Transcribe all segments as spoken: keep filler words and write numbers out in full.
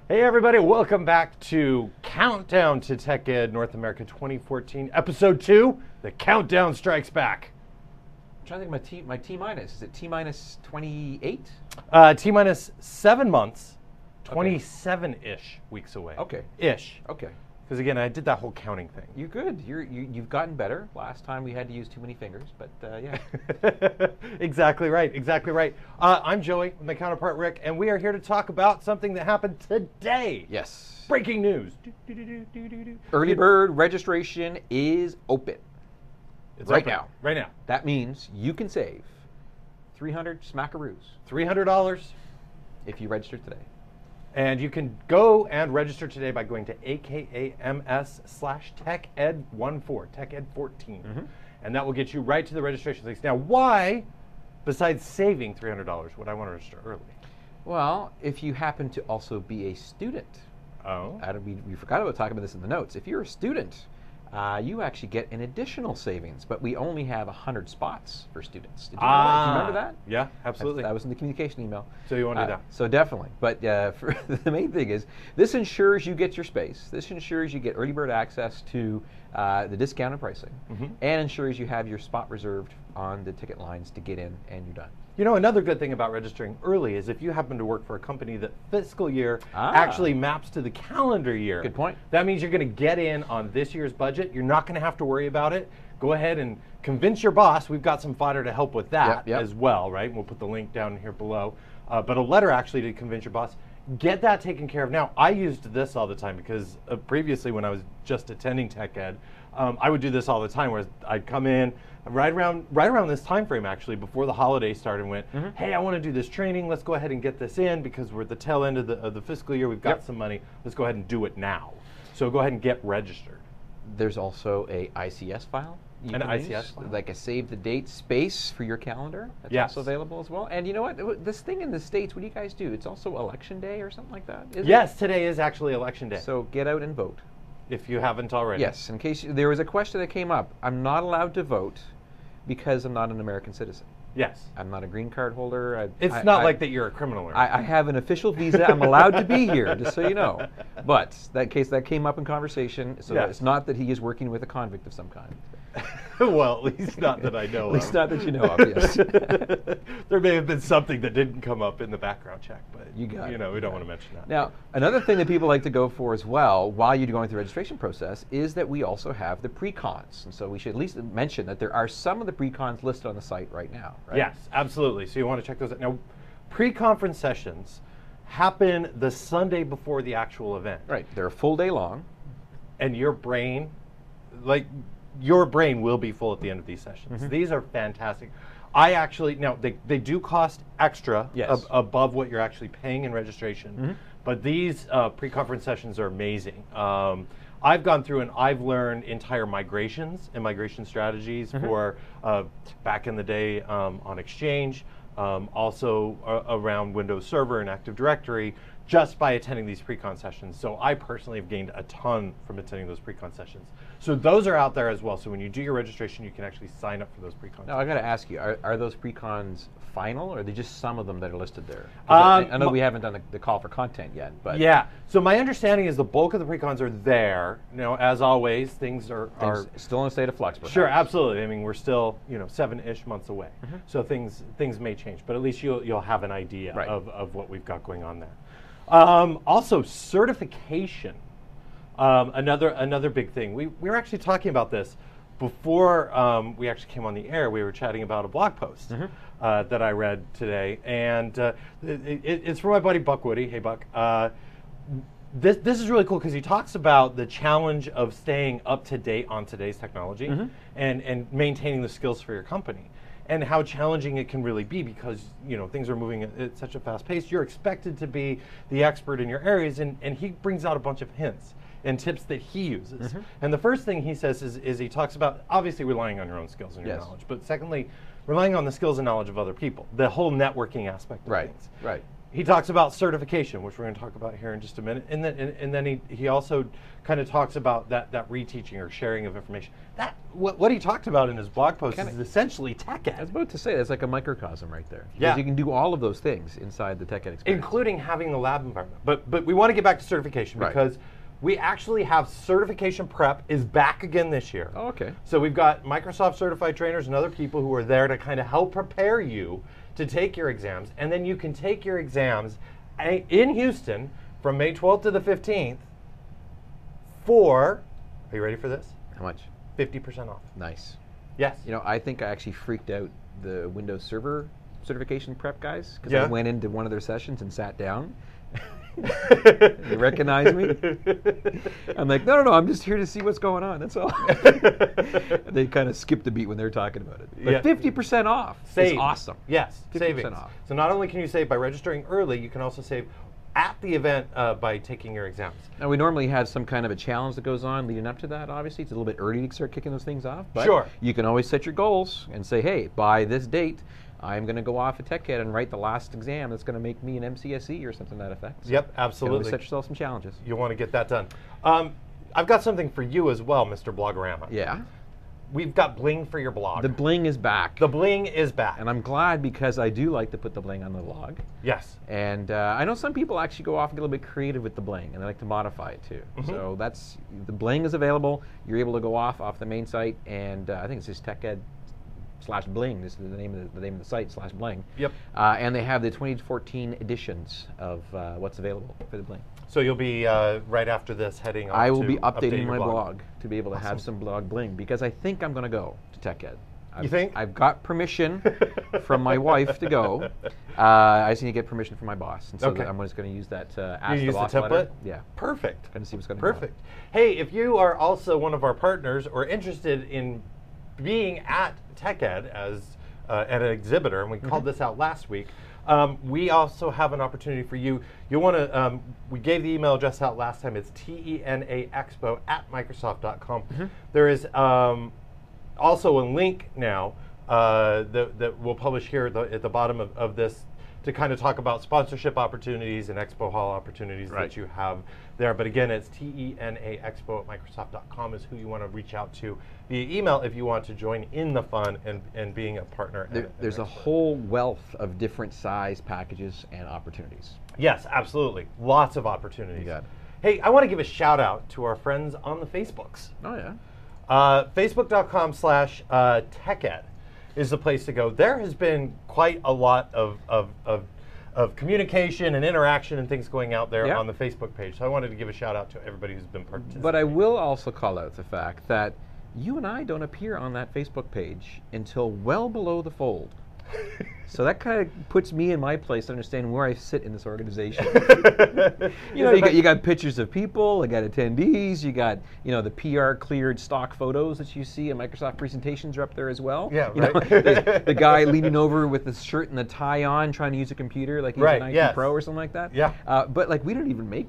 Hey everybody, welcome back to Countdown to Tech Ed North America twenty fourteen, Episode two, The Countdown Strikes Back. I'm trying to think of my T, my T minus. Is it T minus twenty-eight? Uh, T minus seven months, twenty-seven-ish weeks away. Okay. Ish. Okay. Because again, I did that whole counting thing. You're good. You're, you, you've gotten better. Last time we had to use too many fingers, but uh, yeah. Exactly right, exactly right. Uh, I'm Joey, my counterpart Rick, and we are here to talk about something that happened today. Yes. Breaking news. Early bird registration is open. It's right open. now. Right now. That means you can save three hundred smackaroos three hundred dollars. if you register today. And you can go and register today by going to akams slash teched14, teched14. Mm-hmm. And that will get you right to the registration links. Now, why, besides saving three hundred dollars, would I want to register early? Well, if you happen to also be a student, Oh. I don't, we, we forgot about talking about this in the notes. If you're a student, uh, you actually get an additional savings, but we only have one hundred spots for students. Did you, know that? Do you remember that? Yeah, absolutely. That, that was in the communication email. So you want to Uh, do that? So definitely. But uh, for the main thing is, this ensures you get your space. This ensures you get early bird access to uh, the discounted pricing, Mhm. and ensures you have your spot reserved on the ticket lines to get in, and you're done. You know, another good thing about registering early is if you happen to work for a company that fiscal year Ah. actually maps to the calendar year. Good point. That means you're going to get in on this year's budget. You're not going to have to worry about it. Go ahead and convince your boss. We've got some fodder to help with that Yep, yep. as well, right? We'll put the link down here below. Uh, but a letter actually to convince your boss. Get that taken care of now. I used this all the time because uh, previously when I was just attending Tech Ed, um, I would do this all the time where I'd come in right around right around this time frame actually before the holiday started and went, Mm-hmm. hey, I want to do this training. Let's go ahead and get this in because we're at the tail end of the, of the fiscal year. We've got Yep. some money. Let's go ahead and do it now. So go ahead and get registered. There's also a I C S file. You An can I C S use, file. like a save the date space for your calendar. That's Yes. also available as well. And you know what? W- This thing in the States, what do you guys do? It's also election day or something like that, is Yes, today is actually election day. it? So get out and vote. If you haven't already. Yes, in case you, there was a question that came up. I'm not allowed to vote because I'm not an American citizen. Yes. I'm not a green card holder. I, It's I- not I- like that you're a criminal or I, I have an official visa. I'm allowed to be here, just so you know. But that case that came up in conversation, so Yes. it's not that he is working with a convict of some kind. Well, at least not that I know At least of. not that you know of, yes. There may have been something that didn't come up in the background check, but You got you it, know, we you don't got want to it. mention that. Now, another thing that people like to go for as well, while you're going through the registration process, is that we also have the pre-cons. And so we should at least mention that there are some of the pre-cons listed on the site right now, right? Yes, absolutely. So you want to check those out. Now, pre-conference sessions happen the Sunday before the actual event. Right. They're a full day long. And your brain, like, your brain will be full at the end of these sessions. Mhm. These are fantastic. I actually, now, they, they do cost extra Yes. ab- above what you're actually paying in registration, Mhm. but these uh, pre-conference sessions are amazing. Um, I've gone through and I've learned entire migrations and migration strategies Mhm. for uh, back in the day um, on Exchange, um, also uh, around Windows Server and Active Directory, just by attending these pre-con sessions. So I personally have gained a ton from attending those pre-con sessions. So those are out there as well. So when you do your registration, you can actually sign up for those pre-con Now, I got to ask you, are, are those pre-cons final, or are they just some of them that are listed there? 'Cause Um, I, I know my- we haven't done the, the call for content yet, but Yeah. So my understanding is the bulk of the pre-cons are there. You know, as always, things are, are things still in a state of flux. Perhaps. sure, absolutely. I mean, we're still, you know, seven-ish months away. Mhm. So things things may change, but at least you'll you'll have an idea Right. of, of what we've got going on there. Um, also, certification. Um, another another big thing. We we were actually talking about this before um, we actually came on the air. We were chatting about a blog post Mhm. uh, that I read today, and uh, it, it, it's from my buddy Buck Woody. Hey, Buck. Uh, this this is really cool because he talks about the challenge of staying up to date on today's technology Mhm. and and maintaining the skills for your company. And how challenging it can really be because you know things are moving at, at such a fast pace. You're expected to be the expert in your areas, and, and he brings out a bunch of hints and tips that he uses. Mhm. And the first thing he says is, is he talks about obviously relying on your own skills and your Yes. knowledge, but secondly, relying on the skills and knowledge of other people. The whole networking aspect of Right. things. Right. He talks about certification, which we're going to talk about here in just a minute, and then and, and then he, he also kind of talks about that that reteaching or sharing of information. That what, what he talked about in his blog post Kinda, is essentially tech ed. I was about to say that's like a microcosm right there. Because Yeah, you can do all of those things inside the tech ed experience, including having the lab environment. But but we want to get back to certification Right. because we actually have certification prep is back again this year. Oh, okay. So we've got Microsoft certified trainers and other people who are there to kind of help prepare you to take your exams, and then you can take your exams a- in Houston from May twelfth to the fifteenth for, are you ready for this? How much? fifty percent off. Nice. Yes. You know, I think I actually freaked out the Windows Server certification prep guys because Yeah. I went into one of their sessions and sat down. They recognized me. I'm like, no, no, no, I'm just here to see what's going on. That's all. They kind of skipped a beat when they were talking about it. But Yeah. fifty percent off Save. is awesome. Yes, fifty percent savings. off. So not only can you save by registering early, you can also save at the event uh, by taking your exams. Now, we normally have some kind of a challenge that goes on leading up to that, obviously. It's a little bit early to start kicking those things off. But Sure. you can always set your goals and say, hey, by this date, I'm going to go off at TechEd and write the last exam that's going to make me an M C S E or something to that effect. So Yep, you can always absolutely. set yourself some challenges. You want to get that done. Um, I've got something for you as well, Mister Blogorama. Yeah. We've got bling for your blog. The bling is back. The bling is back. And I'm glad because I do like to put the bling on the blog. Yes. And uh, I know some people actually go off and get a little bit creative with the bling, and they like to modify it too. Mhm. So that's the bling is available. You're able to go off off the main site, and uh, I think it's just TechEd slash bling. This is the name of the, the name of the site slash bling. Yep. Uh, and they have the twenty fourteen editions of uh, what's available for the bling. So you'll be uh, right after this heading off I will to be update updating your my blog. blog to be able to have some blog bling because I think I'm going to go to TechEd. I've, think? I've got permission from my wife to go. Uh, I just need to get permission from my boss, and so Okay. that I'm just going to use that uh, You ask the use the boss template? letter. Yeah, Perfect. going to see what's going to Perfect. Hey, if you are also one of our partners or interested in being at TechEd as uh, an exhibitor, and we Mm-hmm. called this out last week, um, we also have an opportunity for you. You'll want to, um, we gave the email address out last time. It's T E N A Expo at Microsoft dot com. Mm-hmm. There is um, also a link now uh, that, that we'll publish here at the, at the bottom of, of this to kind of talk about sponsorship opportunities and Expo Hall opportunities Right. that you have there. But again, it's T E N A Expo at Microsoft dot com is who you want to reach out to via email if you want to join in the fun and, and being a partner. There, and- and there's a expert. whole wealth of different size packages and opportunities. Yes, absolutely. Lots of opportunities. You got it. Hey, I want to give a shout out to our friends on the Facebooks. Oh yeah. Uh, Facebook dot com slash TechEd is the place to go. There has been quite a lot of, of, of, of communication and interaction and things going out there Yeah. on the Facebook page. So I wanted to give a shout out to everybody who's been participating. But I will also call out the fact that you and I don't appear on that Facebook page until well below the fold. So that kind of puts me in my place to understand where I sit in this organization. You know, you got, you got pictures of people, you got attendees, you got, you know, the P R cleared stock photos that you see in Microsoft presentations are up there as well. Yeah, You know, right. the, the guy leaning over with the shirt and the tie on trying to use a computer like he's Right, an I T yes. pro or something like that. Yeah. Uh, but like we don't even make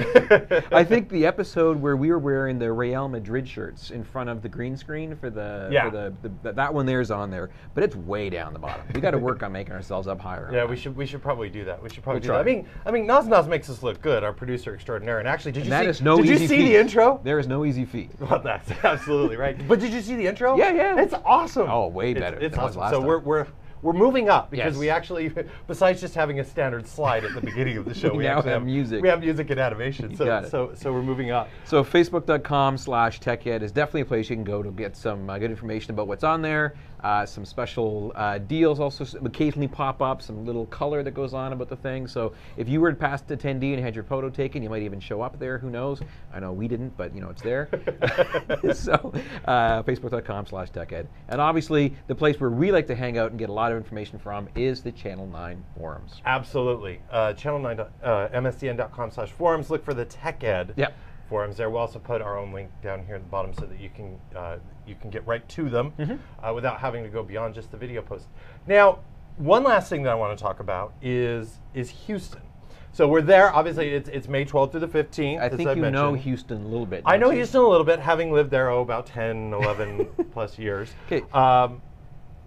it. I think the episode where we were wearing the Real Madrid shirts in front of the green screen for the, Yeah. for the, the that one there's on there, but it's way down the bottom. We got to work on making ourselves up higher. on Yeah, that. we should we should probably do that. We should probably We'll do try. that. I mean, I mean, Naz Naz makes us look good, our producer extraordinaire. And actually, did And you that see? is no did easy you see feat. the intro? There is no easy feat. Well, that's absolutely right. But did you see the intro? Yeah, yeah. It's awesome. Oh, way It's- better It's, than it was awesome. last so time. we're we're we're moving up because Yes. we actually, besides just having a standard slide at the beginning of the show, We we, now actually have music. We have music and animation. You So got it. so so we're moving up. So Facebook dot com slash TechEd is definitely a place you can go to get some uh, good information about what's on there. Uh, some special uh, deals also s- occasionally pop up, some little color that goes on about the thing. So if you were past attendee and had your photo taken, you might even show up there. Who knows? I know we didn't, but you know it's there. So uh, Facebook dot com slash TechEd. And obviously the place where we like to hang out and get a lot of information from is the Channel nine forums. Absolutely. Uh, channel nine, uh, M S D N dot com slash forums. Look for the TechEd Yep. forums there. We'll also put our own link down here at the bottom so that you can uh, you can get right to them uh, without having to go beyond just the video post. Now, one last thing that I want to talk about is is Houston. So we're there. Obviously, it's it's May twelfth through the fifteenth. I as think I you know mentioned. Houston a little bit. I know don't you? Houston a little bit, having lived there oh about ten, eleven plus years. 'Kay. Um,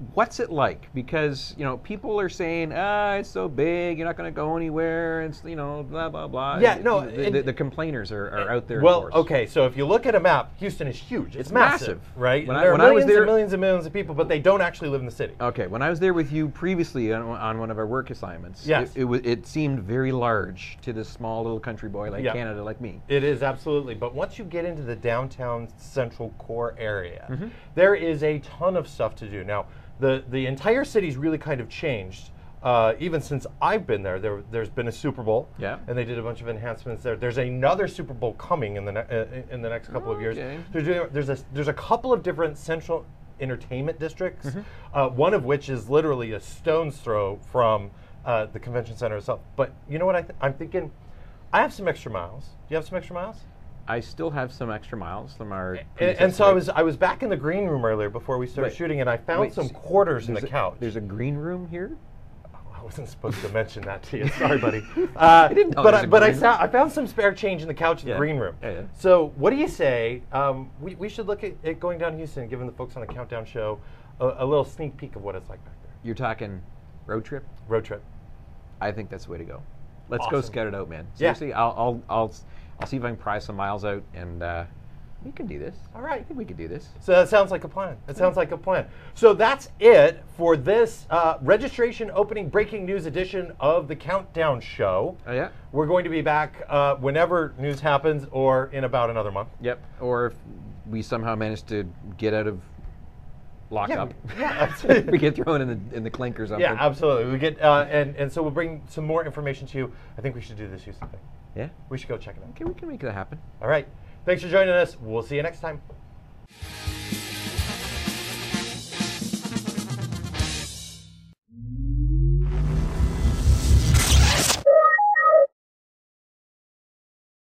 what's it like? Because you know people are saying, ah, it's so big, you're not going to go anywhere. It's you know blah blah blah. Yeah, You no, know, the, and- the, the complainers are, are out there. Well, of course. okay, so if you look at a map, Houston is huge. It's, It's massive, massive. right? When And I- there are when I was millions there- and millions and millions of people, but they don't actually live in the city. Okay, when I was there with you previously on, on one of our work assignments, Yes. it, it, wa- it seemed very large to this small little country boy like Yeah. Canada, like me. It is absolutely, but once you get into the downtown central core area, Mm-hmm. there is a ton of stuff to do. Now, the the entire city's really kind of changed. Uh, even since I've been there, there there's been a Super Bowl, Yeah. and they did a bunch of enhancements there. There's another Super Bowl coming in the ne- uh, in the next couple of years. Okay. They're doing, there's a there's a couple of different central entertainment districts, Mm-hmm. uh, one of which is literally a stone's throw from uh, the convention center itself. But you know what I th- I'm thinking? I have some extra miles. Do you have some extra miles? I still have some extra miles from our. And, and so I predecessor. was I was back in the green room earlier before we started Wait, shooting, and I found wait, some s- quarters in the There's a- couch. There's a green room here. I wasn't supposed to mention that to you. Sorry, buddy. Uh, I didn't know but there's I, a but I, green sa- I found some spare change in the couch in Yeah. the green room. Yeah, yeah. So what do you say? Um, we, we should look at, at going down to Houston and giving the folks on the Countdown show a, a little sneak peek of what it's like back there. You're talking road trip. Road trip. I think that's the way to go. Let's go Awesome. scout it out, man. Yeah. Seriously, I'll, I'll, I'll, s- I'll see if I can pry some miles out, and uh, we can do this. All right. I think we can do this. So that sounds like a plan. That sounds like a plan. So that's it for this uh, registration opening breaking news edition of the Countdown Show. Oh yeah. We're going to be back uh, whenever news happens or in about another month. Yep. Or if we somehow manage to get out of lockup, Yeah, absolutely. we get thrown in the in the clink or something. Yeah, absolutely. We get uh, and and so we'll bring some more information to you. I think we should do this Houston thing. Yeah. We should go check it out. Okay, we can make that happen. All right. Thanks for joining us. We'll see you next time.